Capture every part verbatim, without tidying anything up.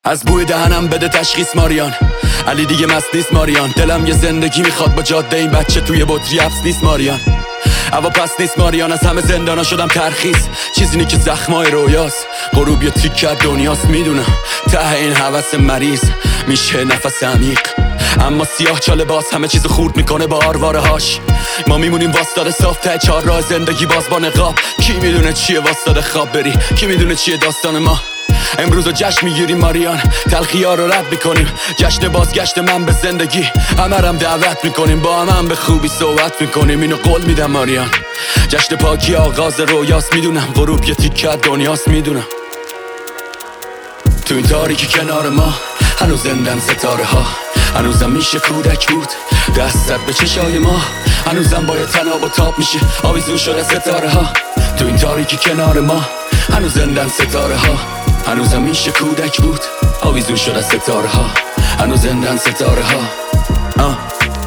از بوی دهنم بده تشخیص ماریان، علی دیگه مست نیست ماریان. دلم یه زندگی میخواد با جاده، این بچه توی بطری حبس نیست ماریان. هوا پس نیست ماریان، از همه زندانا شدم ترخیص. چیزی نی که زخمای رویاست، غروب یه تیک کرد دنیاست. میدونم ته این حوث مریض میشه نفس عمیق، اما سیاه چاله باز همه چیزو خورد میکنه با آرواره هاش. ما میمونیم واسطاده صاف ته چهار راه زندگی باز با نقاب. کی میدونه چیه واسطاده خواب بری، کی میدونه چیه داستان ما. امروز رو جشن میگیریم ماریان، تلخی‌ها رو رد میکنیم. جشن بازگشت من به زندگی، همه رم دعوت میکنیم. با هم, هم به خوبی صحبت میکنیم، اینو قول میدم ماریان. جشن پاکی آغاز رویاست، میدونم غروب یه تیکه دنیاست. میدونم تو این تاریکی کنار ما هنوز زندن ستاره ها، هنوزم میشه کودک بود دستت به چشای ما. هنوزم باید تناب و تاب میشه آویزون شده ستاره ها. تو این تاریکی کنار ما هنوز زندن ستاره ها، هنوزم میشه کودک بود آویزون شده ستاره ها. هنوز زندن ستاره ها. آه.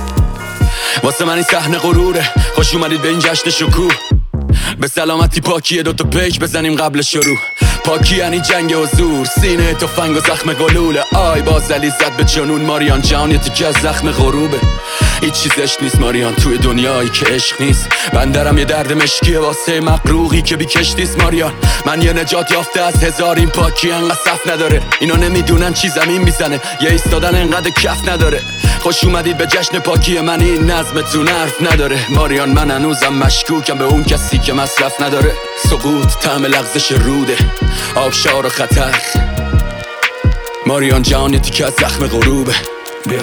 واسه من این صحنه غروره، خوش اومدید به این جشن شکوه. به سلامتی پاکیه دوتا پیک بزنیم قبل شروع. پاکی یعنی جنگ و زور، سینه تفنگ و زخم گلوله. آی بازلی زد به جنون ماریان، جان یه تیکه از زخم غروبه. هیچ چیزش نیست ماریان توی دنیایی که عشق نیست. بندرم یه درد مشکیه واسه مقروقی که بی کشتیست ماریان. من یه نجات یافته از هزار، این پاکی انقدر صف نداره. اینا نمیدونن چی زمین میزنه، یه ایستادن انقدر کف نداره. خوش اومدید به جشن پاکی من، این نظمتون حرف نداره ماریان. من هنوزم مشکوکم به اون کسی که مصرف نداره. سقوط طعم لغزش روده، آبشار و خطر. ماریان جان یه تیکه از زخم غروبه. بیا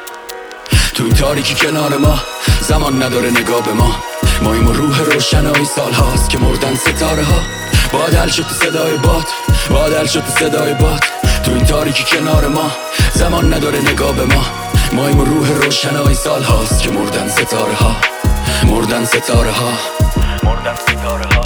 تو این تاریکی کنار ما، زمان نداره نگاه به ما. ما این روح روشنایی سال هاست که مردن ستاره ها. بادل شد تو صدای باد، بادل شد تو صدای باد. تو این تاریکی کنار ما، زمان نداره نگاه به ما. ما این روح روشنایی سال هاست که مردن ستاره ها، مردن ستاره ها، مردن ستاره ها.